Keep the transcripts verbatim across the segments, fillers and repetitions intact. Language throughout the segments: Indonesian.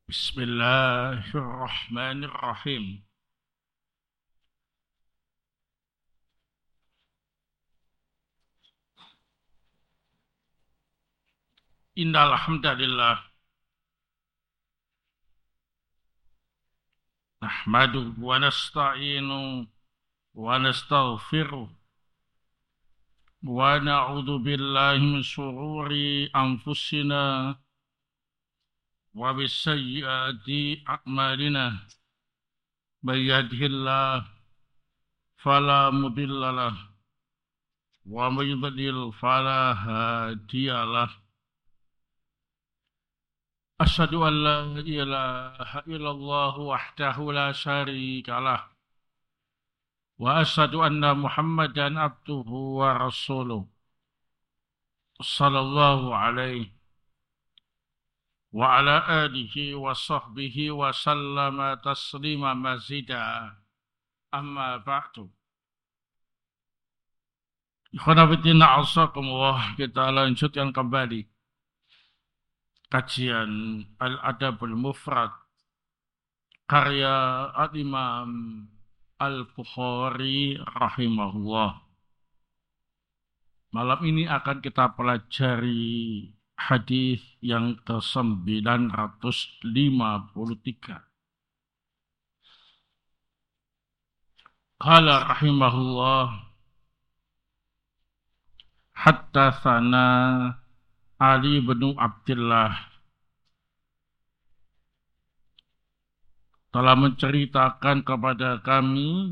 Bismillahirrahmanirrahim. Innal hamdalillah nahmaduhu wa nasta'inuhu wa nastaghfiruh wa na'udzu billahi min shururi anfusina wa bis sayyiati a'malina. May yahdihillahu fala mudilla lahu wa may yudlil fala hadiyalah. Asyhadu an la ilaha illallah wahdahu la syarika lah wa asyhadu anna Muhammadan abduhu wa rasuluh sallallahu alaihi wa ala alihi wa sahbihi wa sallama taslima mazida amma ba'du. Ikhwana fillah a'azakumullah, kita lanjutkan kembali kajian Al-Adabul Mufrad karya Al-Imam Al-Bukhari rahimahullah. Malam ini akan kita pelajari hadis yang ke sembilan ratus lima puluh tiga. Qala rahimahullah, haddatsana Ali bin Abdullah telah menceritakan kepada kami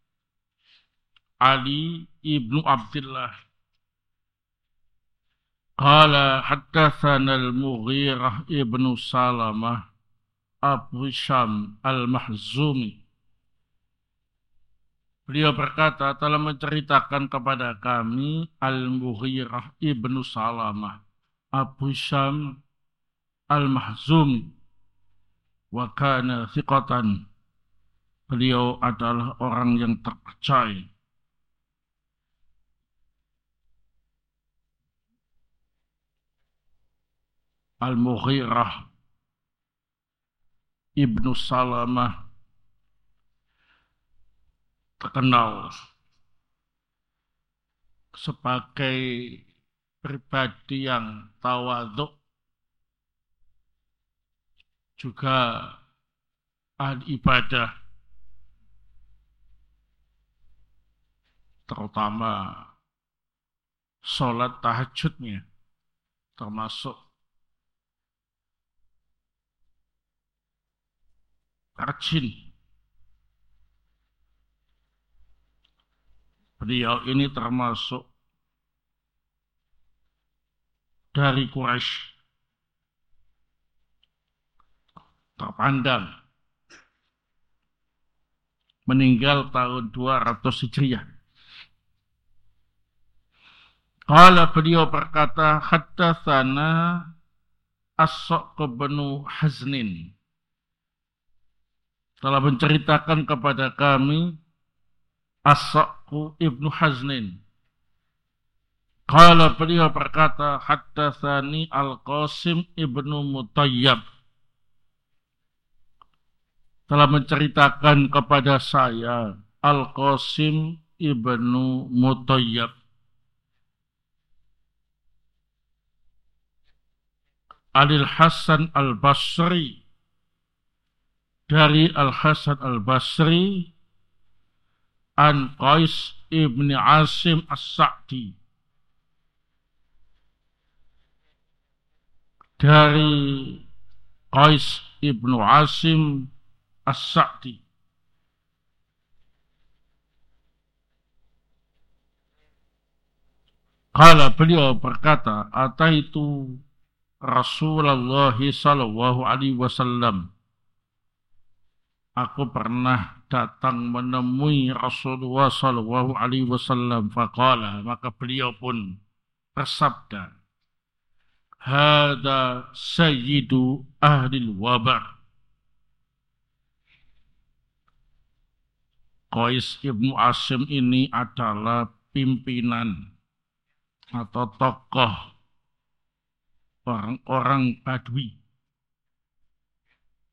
Ali ibnu Abdullah. Qala haddatsana al-Mughirah ibnu Salamah Abu Syam al-Mahzumi. Beliau berkata, telah menceritakan kepada kami Al-Mughirah ibnu Salamah Abu Syam al-Mahzumi. Wa kana thiqatan. Beliau adalah orang yang terpercaya. Al-Mughirah ibnu Salamah terkenal sebagai pribadi yang tawadhu, juga ahli ibadah, terutama sholat tahajudnya termasuk rajin. Beliau ini termasuk dari Quraisy, terpandang, meninggal tahun dua ratus Hijriah. Qala, beliau berkata, haddatsana As-Sa'q bin Haznin, telah menceritakan kepada kami As-Sa'q ibnu Haznin. Qala, beliau berkata, haddatsani Al-Qasim ibnu Mutayyab, telah menceritakan kepada saya Al-Qasim ibnu Mutayyab. Anil Hasan al-Basri, dari Al-Hasan al-Basri, an Qais ibn Asim as-Sa'di, dari Qais ibn Asim as-Sa'di. Qala, beliau berkata, ataitu Rasulullah sallallahu alaihi wasallam, aku pernah datang menemui Rasulullah sallallahu alaihi wasallam. Faqala, maka beliau pun bersabda, hada sayyidu ahlil wabar. Qais ibnu Asim ini adalah pimpinan atau tokoh orang-orang Badui.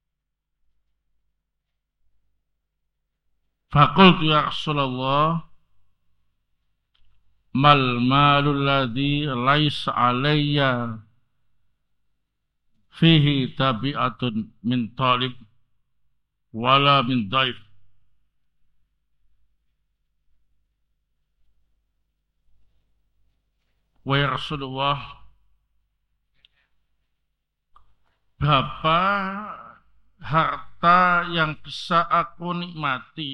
Faqultu ya Rasulullah, mal malul ladzi laisa alayya fihi tabi'atun min talib wala min daif. Wa ya Rasulullah, berapa harta yang bisa aku nikmati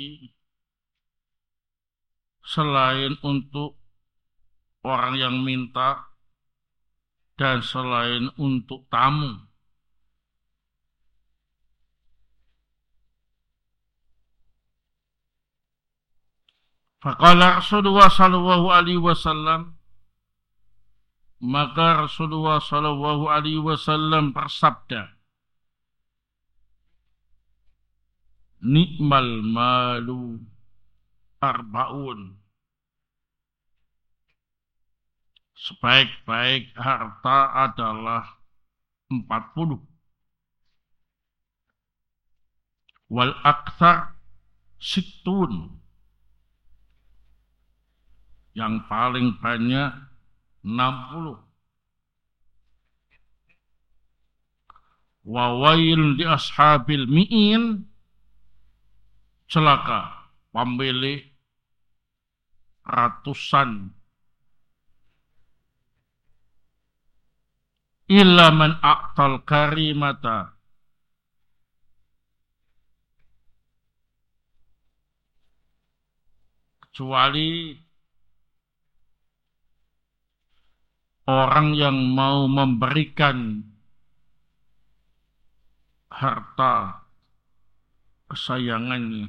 selain untuk orang yang minta dan selain untuk tamu. Faqala Rasulullah sallallahu alaihi wasallam, maka Rasulullah sallallahu alaihi wasallam bersabda, nikmal malu arbaun. Sebaik-baik harta adalah empat puluh. Wal aktsar situn. Yang paling banyak enam puluh. Wa wail di ashabil mi'in. Celaka pemilik ratusan. Illa man aqtal karimata, kecuali orang yang mau memberikan harta kesayangannya.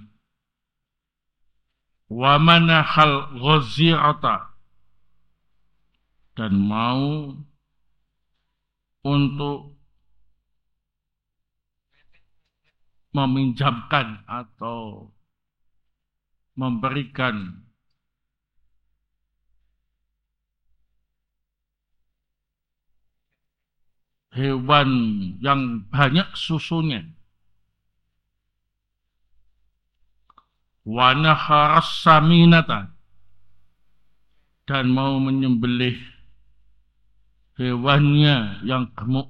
Wa manahal ghazirata, dan mau untuk meminjamkan atau memberikan hewan yang banyak susunya. Wa naharas saminata, dan mau menyembelih hewannya yang gemuk.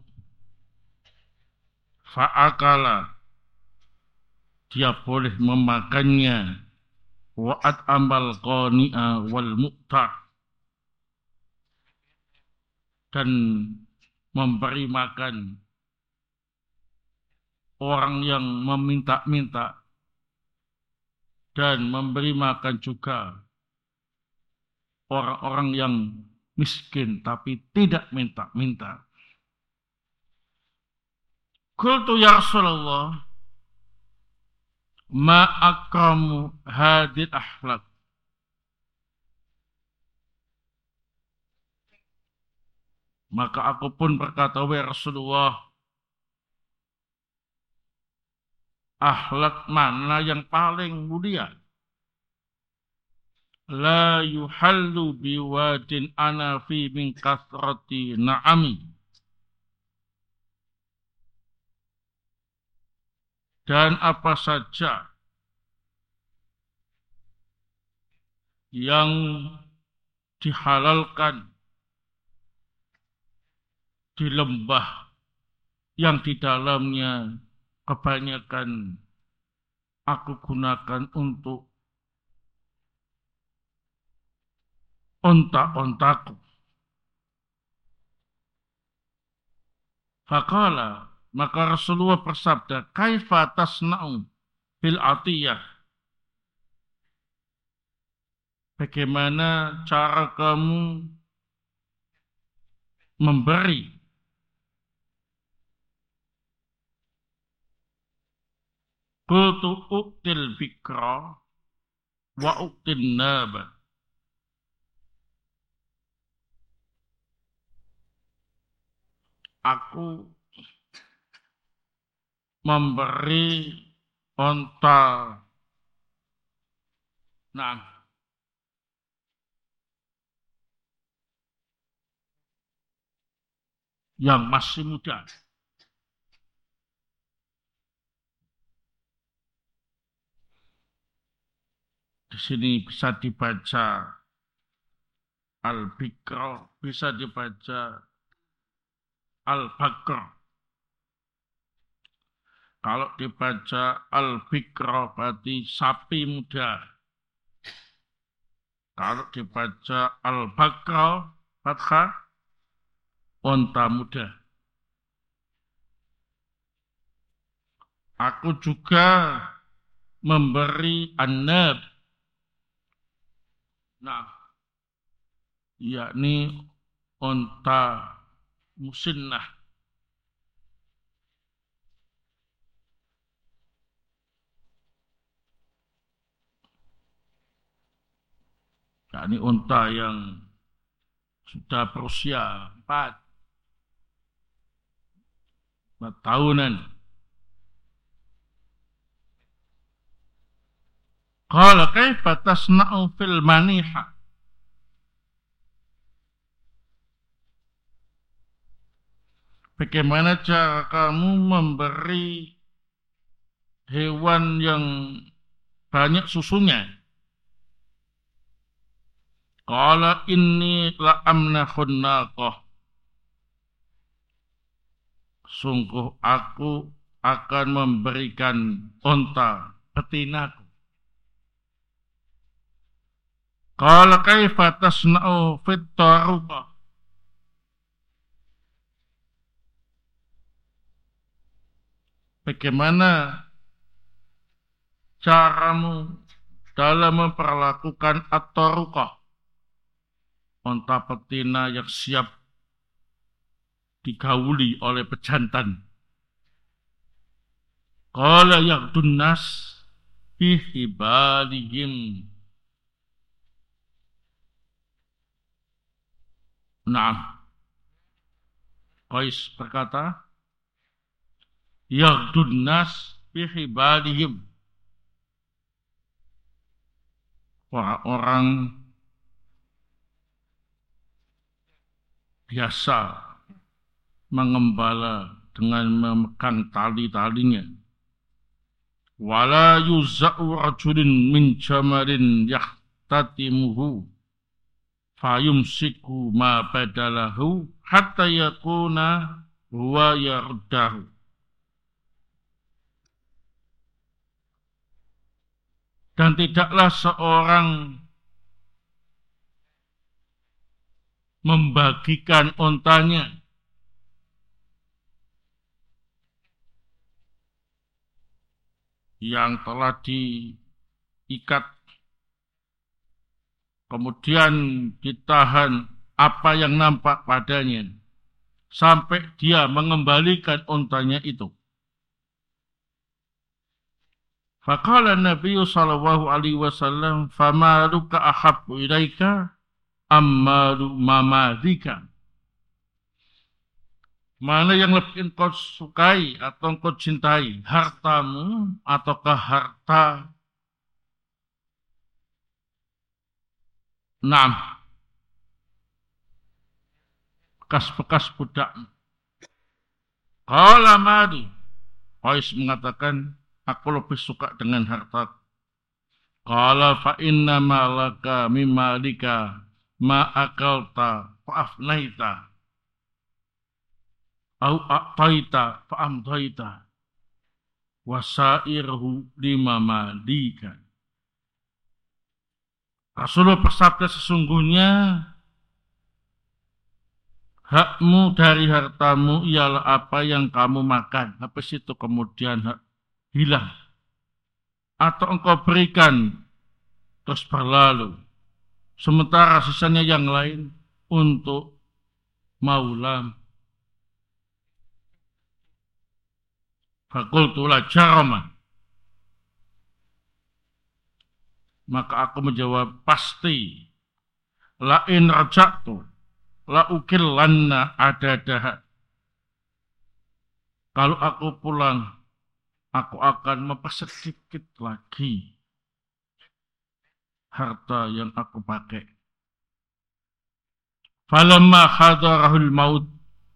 Fa'akala, dia boleh memakannya. Wa'at ambal qani'a wal mu'ta, dan memberi makan orang yang meminta-minta, dan memberi makan juga orang-orang yang miskin tapi tidak minta-minta. Qultu ya Rasulullah, ma akramu hadil akhlak. Maka aku pun berkata, wahai Rasulullah, akhlak mana yang paling mulia? La yuhallu biwadin ana fi min kathrati na'ami. Dan apa saja yang dihalalkan di lembah yang di dalamnya kebanyakan aku gunakan untuk onta-ontaku. Faqala, maka Rasulullah bersabda, kaifa tasna'u bil atiyah. Bagaimana cara kamu memberi? Qultu uqtil bikra wa uqtil naba. Aku memberi onta, nah, yang masih muda. Di sini bisa dibaca Al-Bikra, bisa dibaca Al-Bakr. Kalau dibaca Al-Bikra berarti sapi muda. Kalau dibaca Al-Bakra, fathah, onta muda. Aku juga memberi An-Nab. Nah, yakni onta musinnah. Yakni onta yang sudah berusia empat, empat tahunan. Qala kaifa tasna'u fil maniha? Bagaimana cara kamu memberi hewan yang banyak susunya? Qala inni la amnahun naqah. Sungguh aku akan memberikan onta betinaku. Qala kaifa tasna'u fit taruqah? Bagaimana caramu dalam memperlakukan at-taruqah? Onta betina yang siap digauli oleh pejantan. Qala yaghdun nas fi hibalihim. Naam. Qais berkata, yaghdun nas fi hibalihim. Orang-orang biasa mengembala dengan memegang tali-talinya. Wala yuza'u rajulin min jamarin yahtatimuhu fayumsiku ma badalahu hatta yakuna huwa yaruddahu. Dan tidaklah seorang membagikan ontanya yang telah diikat, kemudian ditahan apa yang nampak padanya, sampai dia mengembalikan ontanya itu. Faqala Nabi sallallahu alaihi wasallam, famaluka ahabbu ilaika ammalu mamadika. Mana yang lebih engkau sukai atau engkau cintai, hartamu ataukah harta enam bekas-bekas budakmu? Qala mali. Qais mengatakan, aku lebih suka dengan harta. Qala fa inna malaka mimalika ma akalta fa afnaita au aqtaita fa amdaita wasairhu lima malika. Rasulullah bersabda, sesungguhnya hakmu dari hartamu ialah apa yang kamu makan. Habis itu kemudian hilang. Atau engkau berikan terus berlalu. Sementara sisanya yang lain untuk maulam. Fakultu la jarama. Maka aku menjawab, pasti. La in raja'tu la ukillanna adadaha. Kalau aku pulang, aku akan mempersedikit lagi harta yang aku pakai. Falamma hadarahul maut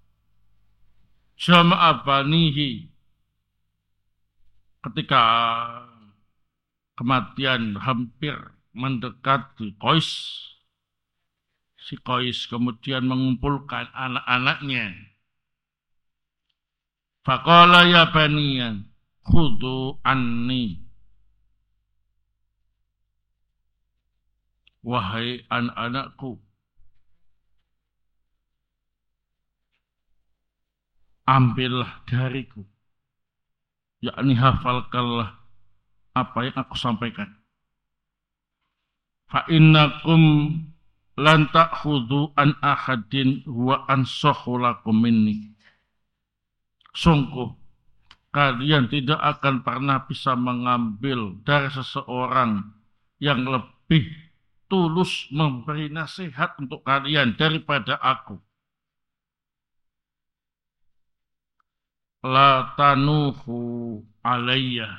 jama'a banihi. Ketika kematian hampir mendekati Qais. Si Qais kemudian mengumpulkan anak-anaknya. Faqala ya baniyan khudhu anni. Wahai anak-anakku, ambillah dariku, yakni hafalkanlah apa yang aku sampaikan. Fa innakum lan ta'khudhu an ahadin huwa ansakhu lakum minni. Sungguh kalian tidak akan pernah bisa mengambil dari seseorang yang lebih tulus memberi nasihat untuk kalian daripada aku. La tanuhu alayya.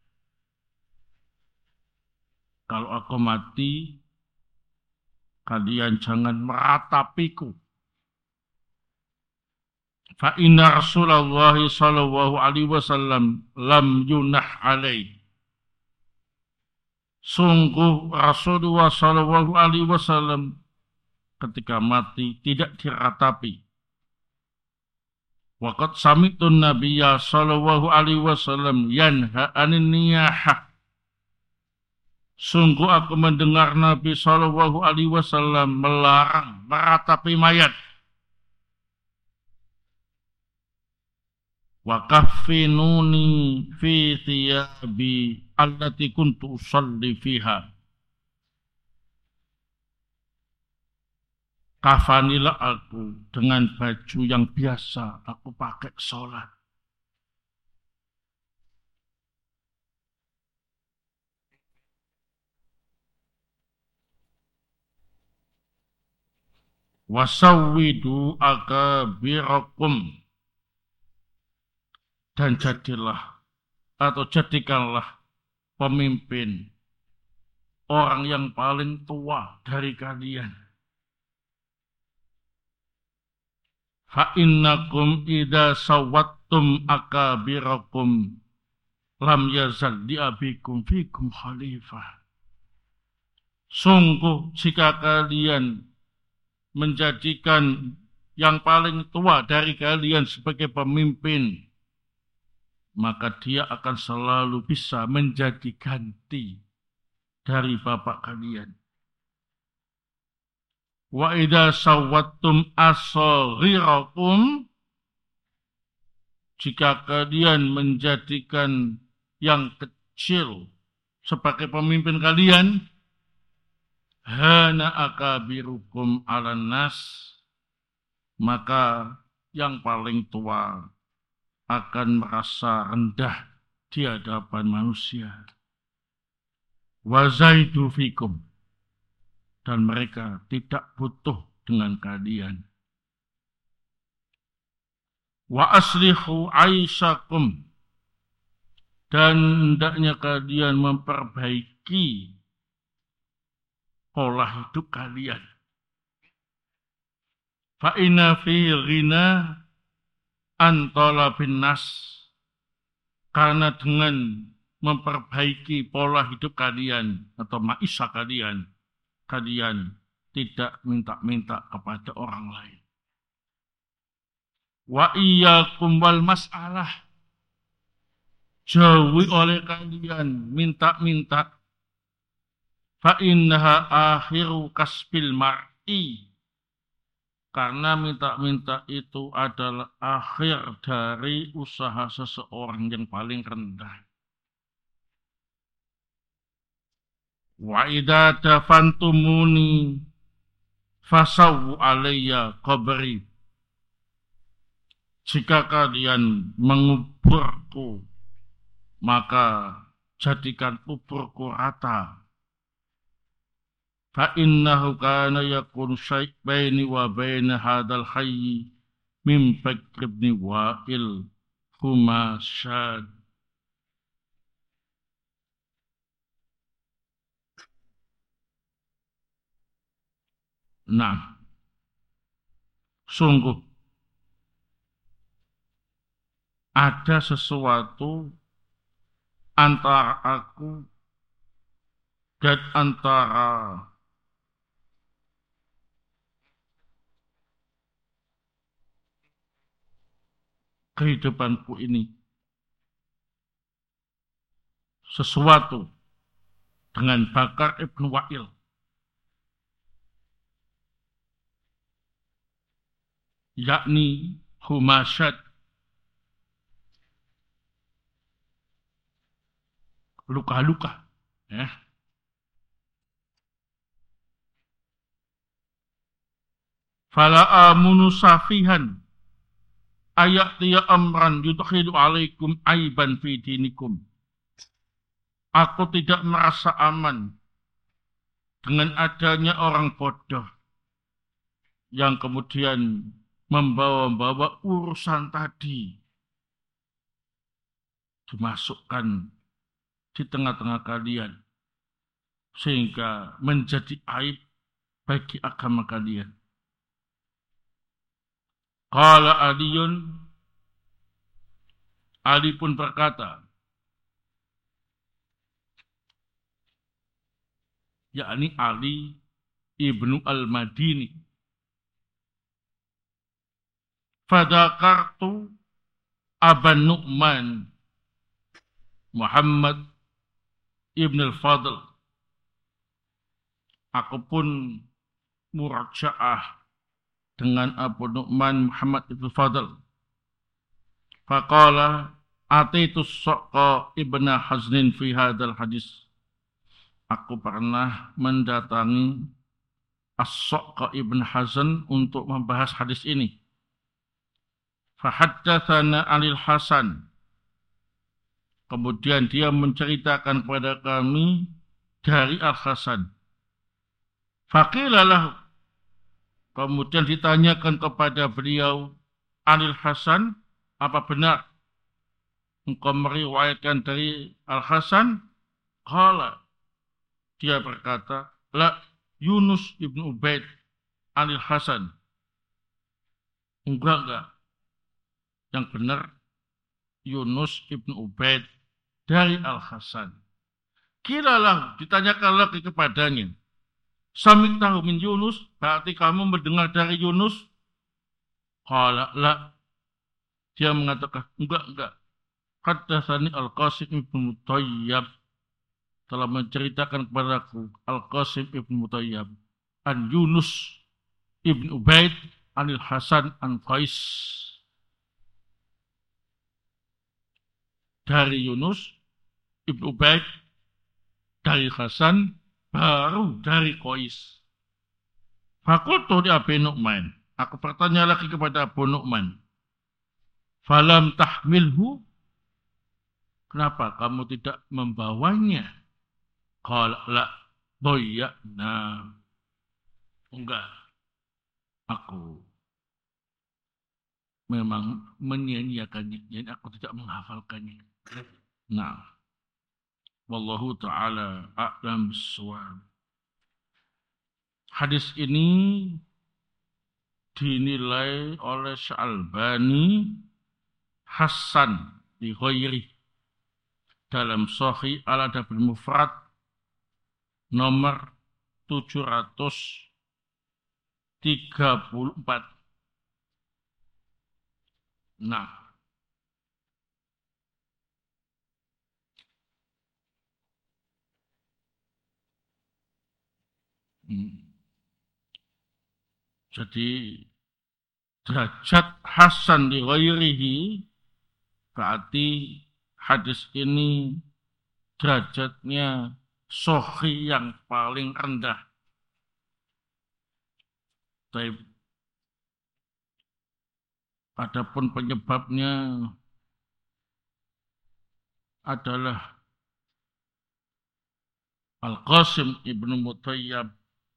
Kalau aku mati, kalian jangan meratapiku. Fa inna Rasulullah sallallahu alaihi wasallam lam yunah alaih. Sungguh Rasulullah sallallahu alaihi wasallam ketika mati tidak diratapi. Waqad sami'tun nabiyya sallallahu alaihi wasallam yanha anin niyahah. Sungguh aku mendengar Nabi sallallahu alaihi wasallam melarang meratapi mayat. Wa kaffinuni fi thiyabi allati kuntu usalli fiha. Kafanilah aku dengan baju yang biasa aku pakai sholat. Wasawwidu akabirakum. Dan jadilah atau jadikanlah pemimpin orang yang paling tua dari kalian. Fa innakum idza sawwattum akabirakum lam yazal di abikum fikum khalifah. Sungguh jika kalian menjadikan yang paling tua dari kalian sebagai pemimpin, maka dia akan selalu bisa menjadi ganti dari bapak kalian. Wa idza sawwattum asghirakum, jika kalian menjadikan yang kecil sebagai pemimpin kalian, hana akabirukum 'alan nas, maka yang paling tua akan merasa rendah di hadapan manusia. Wa zaidu fikum, dan mereka tidak butuh dengan kalian. Wa aslihu aisakum, dan hendaknya kalian memperbaiki pola hidup kalian. Fa inna fi ghina antala bin nas, karena dengan memperbaiki pola hidup kalian atau maisha kalian, kalian tidak minta-minta kepada orang lain. Wa iyyakum wal mas'alah, jauhi oleh kalian minta-minta. Fa innaha akhiru kasbil mar'i, karena minta-minta itu adalah akhir dari usaha seseorang yang paling rendah. Wa idza dafantumuni fasawwu alayya qabri, jika kalian menguburku, maka jadikan kuburku rata. Fa innahu kana yakun syai' baini wa baina hadzal hayy min Bakr bin Wa'il Humasyad. Nah, sungguh ada sesuatu antara aku dan antara kehidupanku ini sesuatu dengan Bakar ibn Wa'il, yakni Humasyad, luka-luka, ya. Fala amunu safihan ayatiya amran yudkhilu alaikum aiban fi dinikum. Aku tidak merasa aman dengan adanya orang bodoh yang kemudian membawa-bawa urusan tadi dimasukkan di tengah-tengah kalian sehingga menjadi aib bagi agama kalian. Qala Aliyun, Ali pun berkata, yakni Ali ibnu al-Madini, fadakartu Aban Nu'man Muhammad ibn al-Fadl. Aku pun murajaah dengan Abu Nu'man Muhammad ibn al-Fadl. Faqala ataitu Saqqa ibn Haznin fi hadal hadis. Aku pernah mendatangi As-Saqqa ibn Hazn untuk membahas hadis ini. Fahaddatsana 'anil Hasan. Kemudian dia menceritakan kepada kami dari Al-Hasan. Faqilalah, kemudian ditanyakan kepada beliau, 'anil Hasan, apa benar engkau meriwayatkan dari Al-Hasan? Qala, dia berkata, la Yunus ibn Ubaid 'anil Hasan. Enggak, enggak. Yang benar Yunus ibn Ubaid dari Al-Hasan. Kiralah, ditanyakan lagi kepadanya, Samik tahu min Yunus, berarti kamu mendengar dari Yunus? Qala la. Dia mengatakan, enggak, enggak. Haddatsani Al-Qasim ibn Mutayyab, telah menceritakan kepadaku Al-Qasim ibn Mutayyab an Yunus ibn Ubaid anil Hasan an Qais. Dari Yunus ibn Ubaid, dari Hasan, baru dari Qais. Fakultu di Abi Nu'man. Aku bertanya lagi kepada Abu Nu'man. Falam tahmilhu. Kenapa kamu tidak membawanya? Qala la doyakna. Enggak. Aku memang menyia-nyiakannya. Jadi aku tidak menghafalkannya. Nah. Wallahu ta'ala a'lam bissawab. Hadis ini dinilai oleh Syalbani hasan di ghairi dalam Sahih Al-Adabul Mufrad nomor tujuh ratus tiga puluh empat. Nah, hmm. Jadi derajat hasan di ghairihi berarti hadis ini derajatnya sahih yang paling rendah. Tapi adapun penyebabnya adalah Al-Qasim ibnu Mutayyab.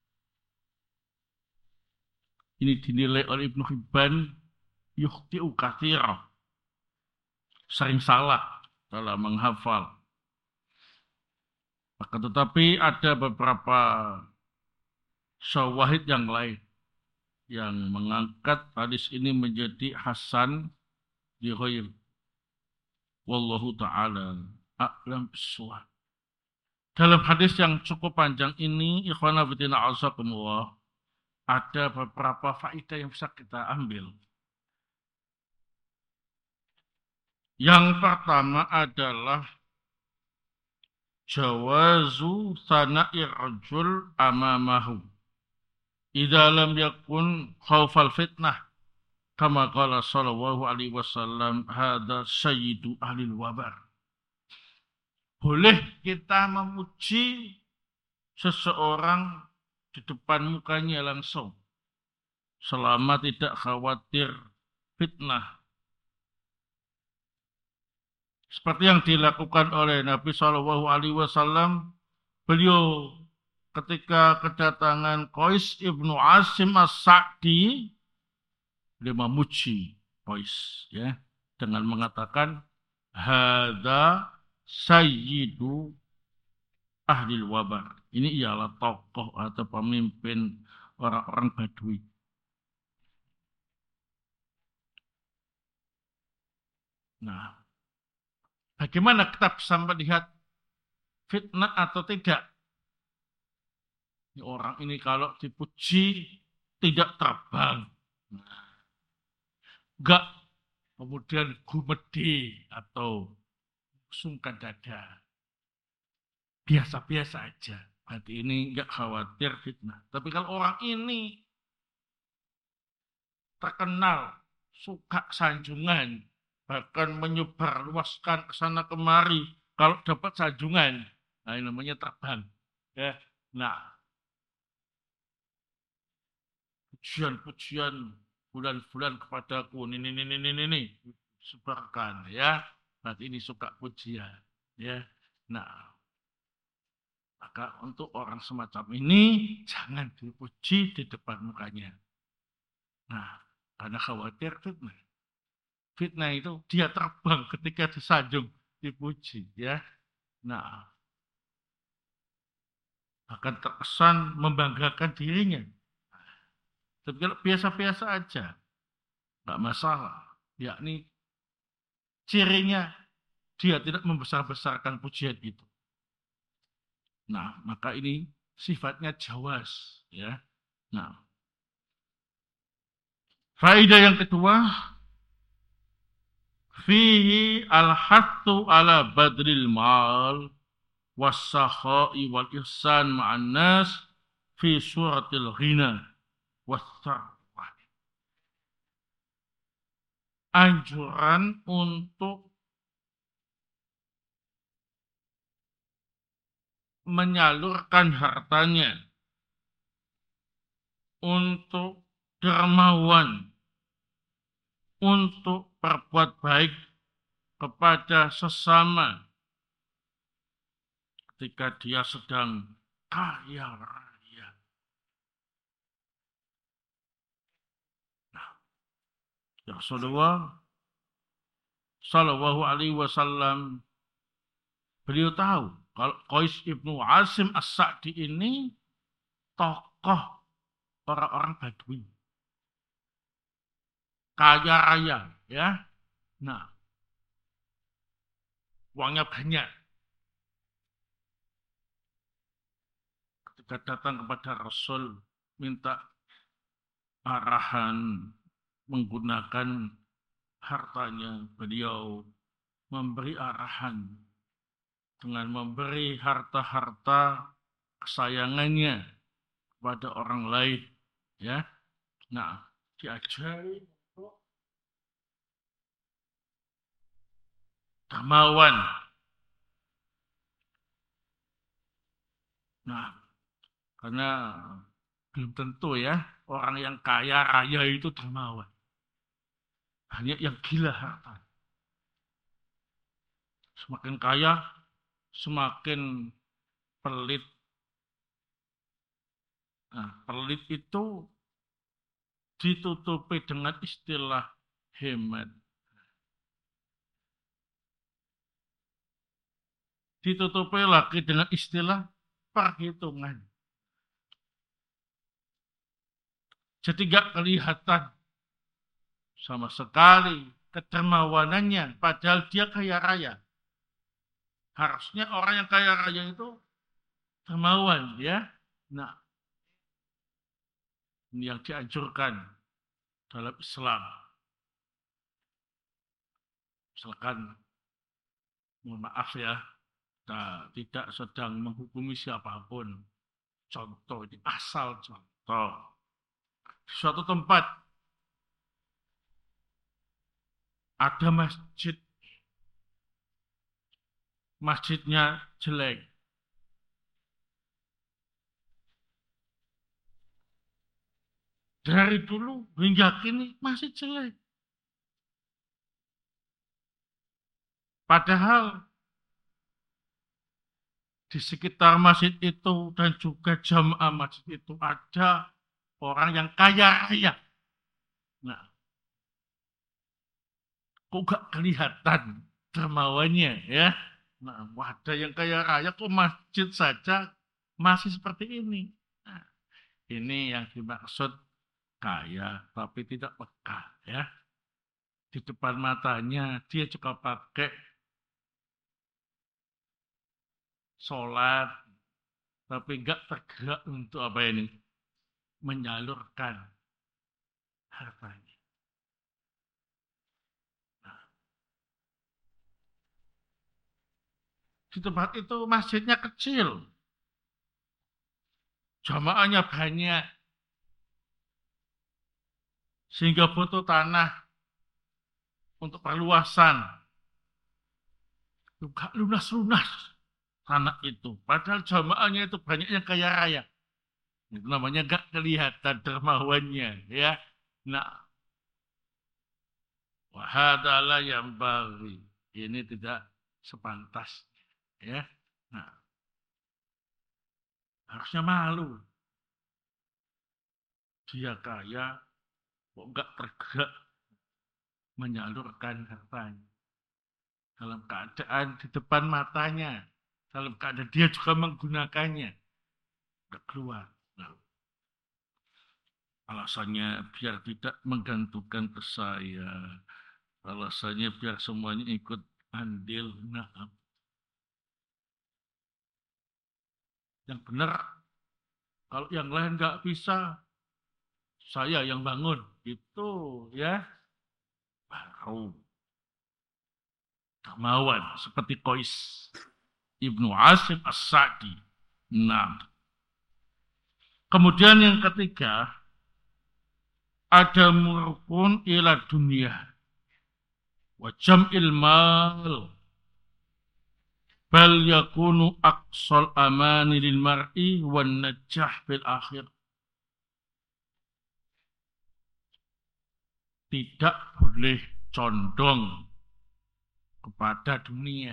Ini dinilai oleh Ibnu Hibban yukhti'u katsira, sering salah dalam menghafal. Akan tetapi ada beberapa syawahid yang lain yang mengangkat hadis ini menjadi hasan di ghair. Wallahu ta'ala a'lam bissawab. Dalam hadis yang cukup panjang ini, ikhwana fillah azakumullah, ada beberapa faedah yang bisa kita ambil. Yang pertama adalah jawazu sana'i rajul amamahu idza lam yakun khaufal fitnah kama qala sallallahu alaihi wasallam hadza sayyidu ahlil wabar. Boleh kita memuji seseorang di depan mukanya langsung selama tidak khawatir fitnah. Seperti yang dilakukan oleh Nabi Shallallahu Alaihi Wasallam, beliau ketika kedatangan Qais ibnu Asim as-Sa'di, dia memuji Qais ya dengan mengatakan hadza sayyidu ahlil wabar. Ini ialah tokoh atau pemimpin orang-orang Badui. Nah, bagaimana kita bisa melihat fitnah atau tidak? Orang ini kalau dipuji tidak terbang. Enggak kemudian gumedi atau sungkan dada. Biasa-biasa aja. Berarti ini enggak khawatir fitnah. Tapi kalau orang ini terkenal suka sanjungan, bahkan menyebarluaskan ke sana kemari, kalau dapat sanjungan, nah ini namanya terbang. Ya, nah, pujian-pujian bulan-bulan kepadaku, ini, ini, ini, ini, ini, sebarkan, ya. Berarti ini suka pujian, ya. Nah, maka untuk orang semacam ini jangan dipuji di depan mukanya. Nah, karena khawatir fitnah. Fitnah itu dia terbang ketika disanjung, dipuji, ya. Nah, akan terkesan membanggakan dirinya. Tapi kalau biasa-biasa aja, nggak masalah. Yakni cirinya dia tidak membesar-besarkan pujian itu. Nah, maka ini sifatnya jawas, ya. Nah, faedah yang kedua, fihi al-hattu ala badril mal was-sakha'i wal ihsan ma'an nas fi suratil ghina was-sarwah. Anjuran untuk menyalurkan hartanya untuk dermawan, untuk berbuat baik kepada sesama ketika dia sedang kaya raya. Nah, Rasulullah Shallallahu Alaihi Wasallam beliau tahu kalau Qais ibnu Asim as-Sa'di ini tokoh orang-orang Badui, kaya raya, ya. Nah, uangnya banyak. Ketika datang kepada Rasul minta arahan menggunakan hartanya, beliau memberi arahan dengan memberi harta-harta kesayangannya kepada orang lain, ya. Nah, diajari untuk dermawan. Nah, karena belum tentu ya orang yang kaya raya itu dermawan. Hanya yang gila harta. Semakin kaya, semakin pelit. Nah, pelit itu ditutupi dengan istilah hemat. Ditutupi lagi dengan istilah perhitungan. Jadi gak kelihatan sama sekali kedermawanannya, padahal dia kaya raya. Harusnya orang yang kaya raya itu dermawan, ya. Nah, ini yang dianjurkan dalam Islam. Misalkan, mohon maaf ya, kita tidak sedang menghukumi siapapun. Contoh, ini asal contoh. Di suatu tempat, ada masjid. Masjidnya jelek. Dari dulu hingga kini masih jelek. Padahal di sekitar masjid itu dan juga jamaah masjid itu ada orang yang kaya raya. Nah, kok gak kelihatan dermawannya ya? Nah, ada yang kaya raya kok masjid saja masih seperti ini. Nah, ini yang dimaksud kaya tapi tidak peka ya. Di depan matanya dia juga pakai sholat, tapi enggak tergerak untuk apa ini? Menyalurkan hartanya. Nah, di tempat itu masjidnya kecil, jamaahnya banyak, sehingga butuh tanah untuk perluasan. Enggak lunas-lunas tanah itu. Padahal jamaahnya itu banyak yang kaya raya. Itu namanya gak kelihatan dermawannya ya. Nah, wahadalah yang bagi ini tidak sepantas ya. Nah, harusnya malu. Dia kaya kok gak tergerak menyalurkan hartanya dalam keadaan di depan matanya, dalam keadaan dia juga menggunakannya, gak keluar. Nah, alasannya biar tidak menggantungkan ke saya. Alasannya biar semuanya ikut andil. Nah, yang benar, kalau yang lain nggak bisa, saya yang bangun. Itu ya, baru dermawan seperti Qais Ibnu Asim As-Sa'di. Nah, kemudian yang ketiga, ada murkun ila dunia wa jam'il mal bal yakunu aqsal amani lil mar'i wan najah fil akhir. Tidak boleh condong kepada dunia.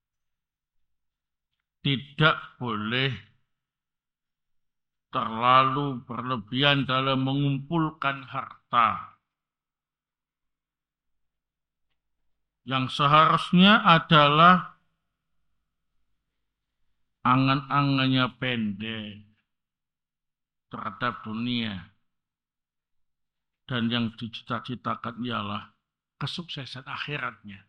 Tidak boleh terlalu berlebihan dalam mengumpulkan harta. Yang seharusnya adalah angan-angannya pendek terhadap dunia. Dan yang dicita-citakan ialah kesuksesan akhiratnya.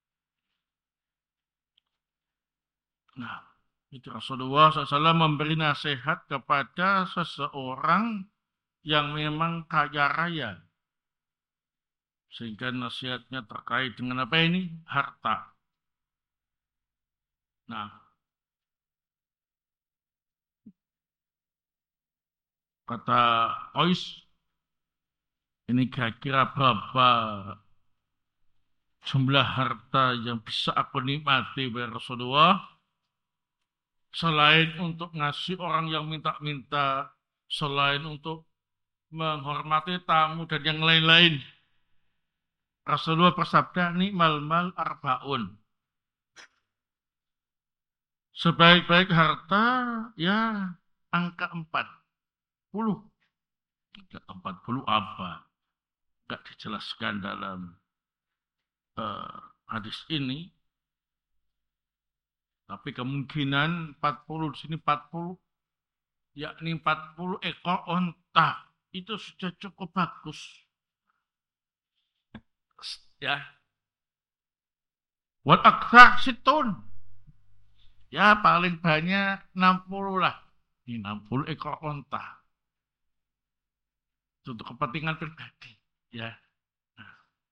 Nah, itu Rasulullah shallallahu alaihi wasallam memberi nasihat kepada seseorang yang memang kaya raya. Sehingga nasihatnya terkait dengan apa ini? Harta. Nah, kata Qais, ini kira-kira berapa jumlah harta yang bisa aku nikmati dari Rasulullah? Selain untuk ngasih orang yang minta-minta, selain untuk menghormati tamu dan yang lain-lain. Rasulullah bersabda, ni'mal mal arbaun. Sebaik-baik harta, ya angka empat puluh. empat puluh apa? Tidak dijelaskan dalam uh, hadis ini. Tapi kemungkinan empat puluh di sini empat puluh, yakni empat puluh ekor onta. Itu sudah cukup bagus. Ya. Wal aktsar situn. Ya paling banyak enam puluh lah. Ini enam puluh ekor onta. Untuk kepentingan pribadi. Ya. Nah,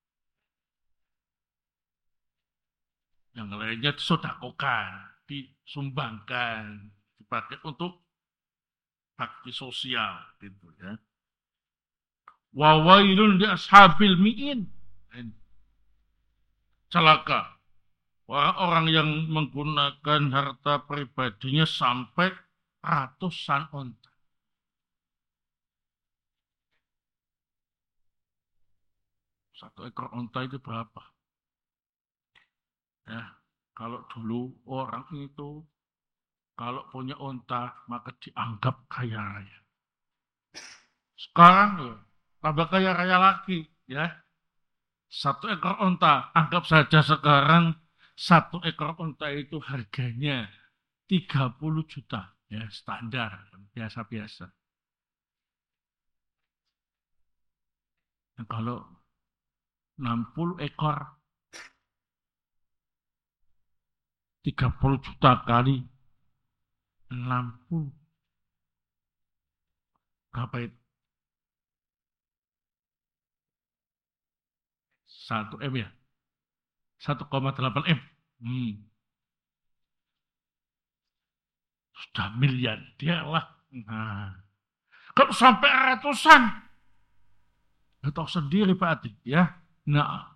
yang lainnya disodakokan, disumbangkan, dipakai untuk bakti sosial gitu ya. Wa wailun li ashabil mi'in. Celaka orang-orang yang menggunakan harta pribadinya sampai ratusan onta. Satu ekor onta itu berapa? Ya, kalau dulu orang itu kalau punya onta maka dianggap kaya raya. Sekarang ya, tambah kaya raya lagi, ya. Satu ekor onta, anggap saja sekarang satu ekor onta itu harganya tiga puluh juta, ya standar, biasa-biasa. Nah, kalau enam puluh ekor, tiga puluh juta kali enam puluh, berapa itu? satu M ya? satu koma delapan M. Hmm. Sudah miliarder lah. Nah, kalau sampai ratusan, ya tahu sendiri Pak Adi, ya. Nah,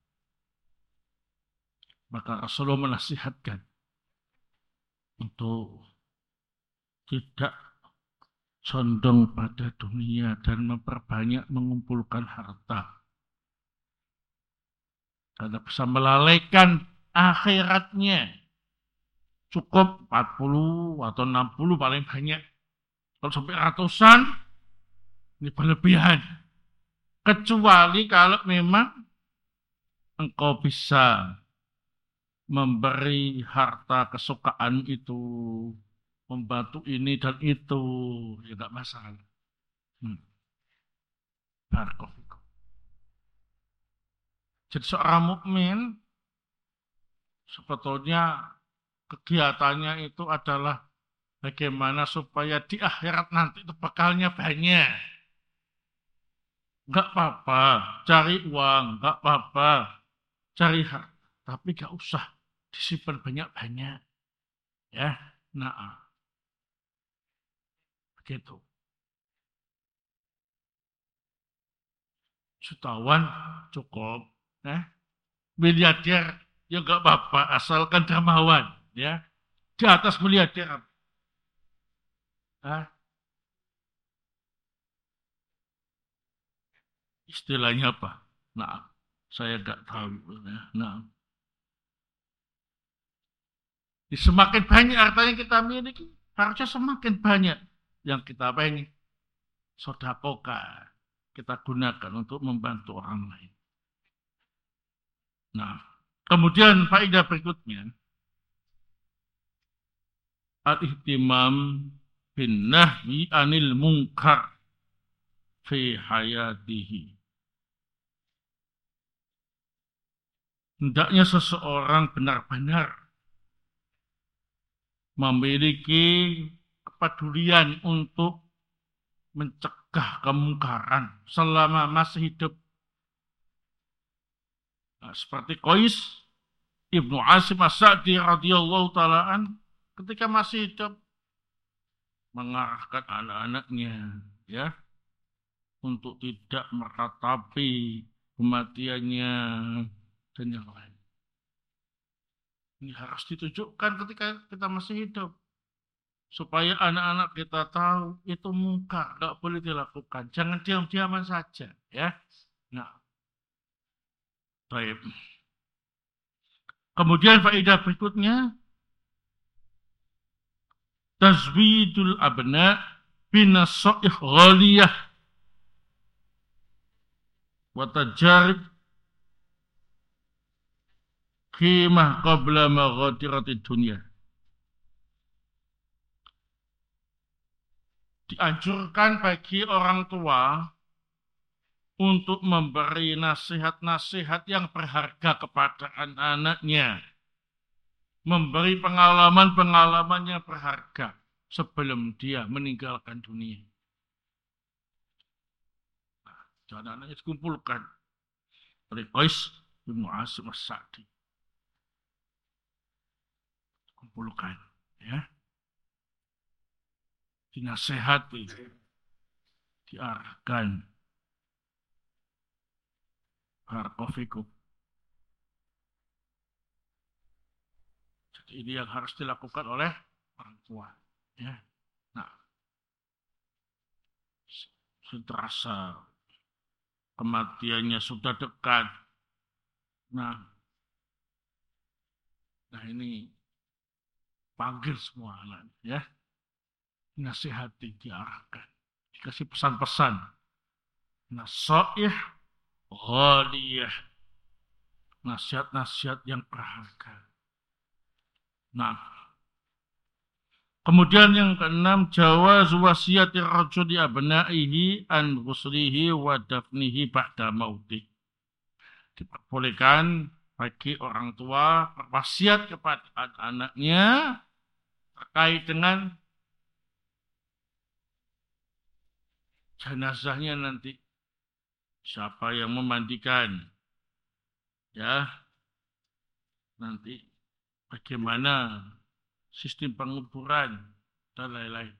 maka Rasulullah menasihatkan untuk tidak condong pada dunia dan memperbanyak mengumpulkan harta. Karena bisa melalaikan akhiratnya. Cukup empat puluh atau enam puluh paling banyak. Kalau sampai ratusan, ini berlebihan. Kecuali kalau memang engkau bisa memberi harta kesukaan itu, membantu ini dan itu, ya tidak masalah. Hmm. Barakallahu. Jadi seorang mukmin sebetulnya kegiatannya itu adalah bagaimana supaya di akhirat nanti itu bekalnya banyak. Enggak apa-apa cari uang, enggak apa-apa cari harta, tapi enggak usah disimpan banyak-banyak. Ya, nah, begitu. Jutawan cukup, eh? Miliarder ya enggak apa-apa, asalkan dermawan, ya. Di atas miliarder. Eh? Istilahnya apa? Nah, saya enggak tahu. Ya. Nah, semakin banyak harta yang kita miliki, harusnya semakin banyak yang kita pengen sodakokan, kita gunakan untuk membantu orang lain. Nah, kemudian faedah berikutnya, al-ihtimam bin nahyi anil munkar fi hayatihi. Hendaknya seseorang benar-benar memiliki kepedulian untuk mencegah kemungkaran selama masih hidup. Nah, seperti Qais Ibnu Asim As-Sa'di radhiyallahu taalaan ketika masih hidup mengarahkan anak-anaknya ya untuk tidak meratapi kematiannya dan yang lain. Ini harus ditunjukkan ketika kita masih hidup. Supaya anak-anak kita tahu itu mungkar, nggak boleh dilakukan. Jangan diam-diaman saja. Ya. Nah, baik. Kemudian faedah berikutnya, tazwidul abna binasoih ghaliyah wa tajarib qimah qabla maghadiratid dunya. Dianjurkan bagi orang tua untuk memberi nasihat-nasihat yang berharga kepada anak-anaknya. Memberi pengalaman-pengalaman yang berharga. sebelum dia meninggalkan dunia. Dan anaknya dikumpulkan oleh Qais bin Asim As-Sa'di. Kumpulkan, ya, dinasehati, diarahkan. Barakofikum. Jadi ini yang harus dilakukan oleh orang tua. Ya. Nah, sudah terasa kematiannya sudah dekat. Nah, nah ini panggil semua anak, ya, nasihati, diarahkan, dikasih pesan-pesan, nasihat, ghaliyah, nasihat-nasihat yang berharga. Nah, kemudian yang keenam, jawaz wasiyati rajuli abnaihi an ghuslihi wa dafnihi ba'da mautih. Diperbolehkan bagi orang tua berwasiat kepada anak-anaknya terkait dengan jenazahnya nanti. Siapa yang memandikan? Ya, nanti bagaimana sistem penguburan dan lain-lain.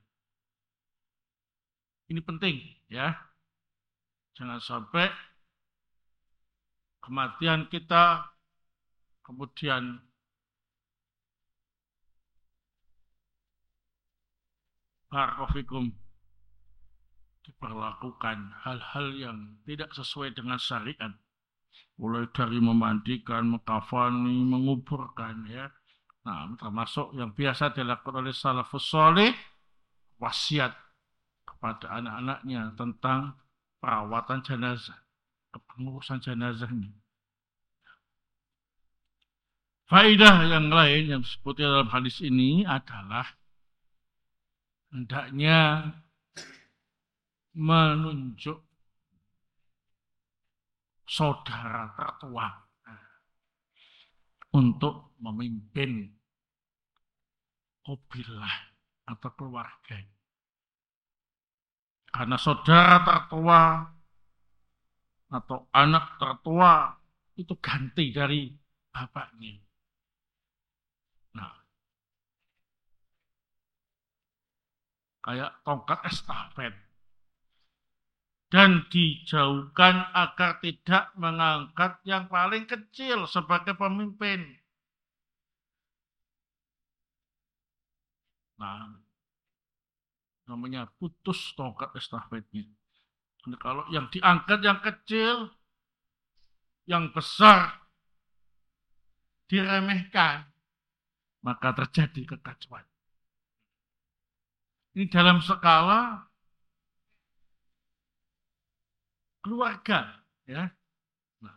Ini penting, ya. Jangan sampai kematian kita kemudian barakofikum diperlakukan hal-hal yang tidak sesuai dengan syariat. Mulai dari memandikan, mengkafani, menguburkan, ya. Nah, termasuk yang biasa dilakukan oleh salafus saleh, wasiat kepada anak-anaknya tentang perawatan jenazah, kepengurusan jenazahnya. Faedah yang lain yang disebutkan dalam hadis ini adalah hendaknya menunjuk saudara tertua untuk memimpin kabilah atau keluarga. Karena saudara tertua atau anak tertua itu ganti dari bapaknya. Nah, kayak tongkat estafet. Dan dijauhkan agar tidak mengangkat yang paling kecil sebagai pemimpin. Nah, namanya putus tongkat estafetnya. Nah, kalau yang diangkat yang kecil, yang besar diremehkan, maka terjadi kekacauan. Ini dalam skala keluarga, ya. Nah,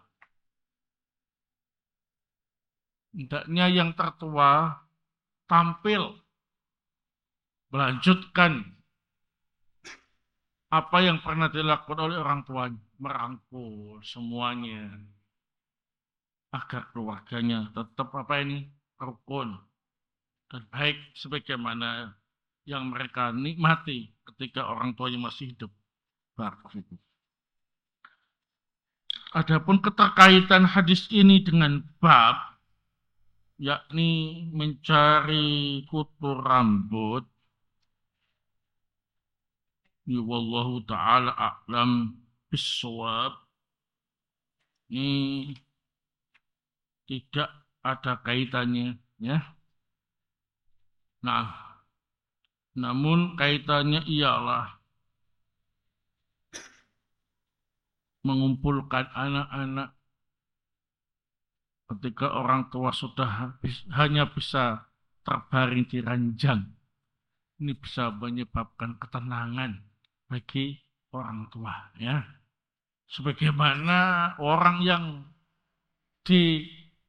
hendaknya yang tertua tampil melanjutkan apa yang pernah dilakukan oleh orang tuanya, merangkul semuanya agar keluarganya tetap apa ini rukun dan baik sebagaimana yang mereka nikmati ketika orang tuanya masih hidup. Barakallahu. Adapun keterkaitan hadis ini dengan bab, yakni mencari kutu rambut, ya wallahu ta'ala a'lam bissawab, ini tidak ada kaitannya, ya. Nah, namun kaitannya ialah mengumpulkan anak-anak ketika orang tua sudah habis, hanya bisa terbaring di ranjang. Ini bisa menyebabkan ketenangan bagi orang tua, ya. Sebagaimana orang yang di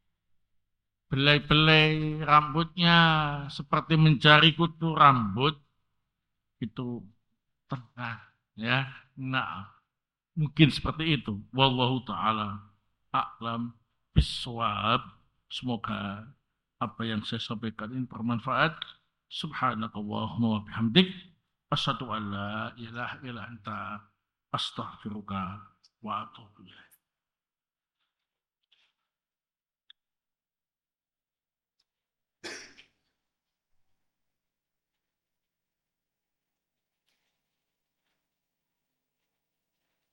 belai-belai rambutnya seperti mencari kutu rambut itu tenang, ya. Nah, mungkin seperti itu. Wallahu ta'ala a'lam bissawab. Semoga apa yang saya sampaikan ini bermanfaat. Subhanakallahumma wa bihamdik. Asyhadu an la ilaha illa anta astaghfiruka wa atubu ilaik.